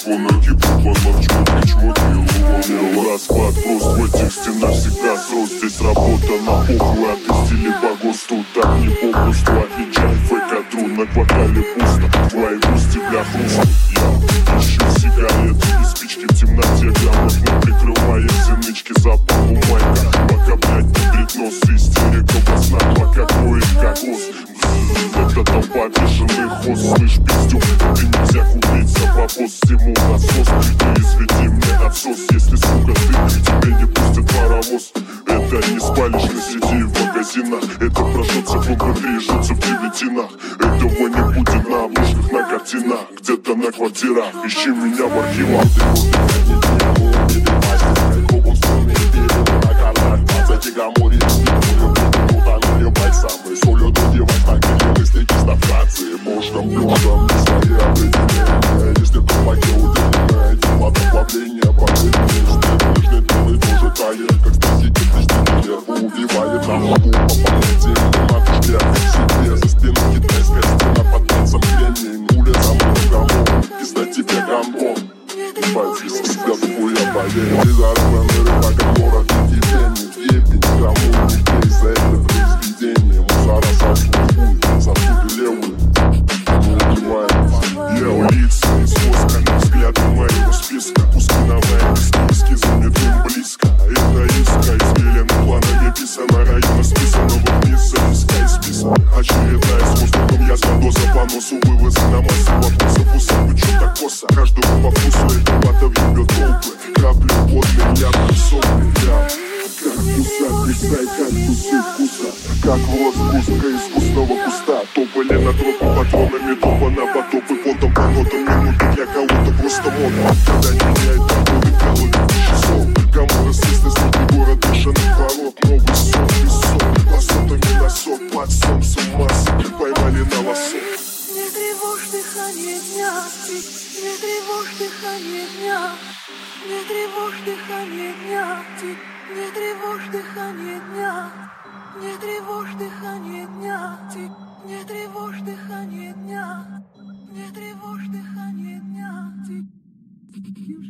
телефона гибнут, ломав чмоки, расклад прост, в этих стенах всегда срост. Здесь работа на похуй, а ты стиле по ГОСТу. Так не попросту, отвечай фейк-адру. На квартале пусто, твои гости бля хрустят. Я ищу сигареты и спички в темноте. Грамотно прикрывая зенычки за папу майка. Пока, блядь, пудрит нос, истерика во снах. Пока кроет кокос. Это толпа бешеных хост. Слышь, пиздюк, ты нельзя купить за бабос. Всему насос, произведи мне отсос. Если, сука, ты, тебе не пустят паровоз. Это не спалишь на сети в магазинах. Это прожжется в MP3, жжется в девятинах. Этого не будет на обложках, на картинах. Где-то на квартирах, ищи меня в архивах. Солью додевать так или мысли чисто фракции. Можем блюдом не свои определения. Если то пакел уделенное дело добавления. Последние нужны белый тоже тает. Как статики причинения убивает на могу по понятиям на матушке. Себе за спиной китайская стена под танцем кремень. Улица много пизда тебе гандон. Пойди со себя хуя поверь. Ты заработанный рыбак, город и тени. Ебень, кому не пей за это произведение. Мусора сослужбует, сосуды левые. Мы убиваем. Я лица из воска, взгляды моего списка. Пускиновая эскизом дым близко. Это иска из веленных планами писано. Района списанного вниз, записка из списка. Очередная с воздухом, я за по носу. Вывозы на массу вопросов. Усам, чё так косо? Каждому по вкусу эта вата въебет толпы. Капли водные, ядра, сопли, я. Как кусать, листай, кактусы вкуса. Как в рот спуска искусного куста. Топали на тропы патронами, топа на потопы. Потом по нотам минуты для кого-то просто мода. Когда меняет подходы к голове часов. Кому рассвистный сотни город бешеных ворот. Новый сон, песок, лосотами на сок. Под солнцем массы, поймали на лосо. Не тревожь дыхание дня, не тревожь дыхание дня. Не тревожь дыхание дня, не тревожь дыхание дня. Не тревожь дыхание дня, не тревожь дыхание дня. Не тревожь дыхание дня.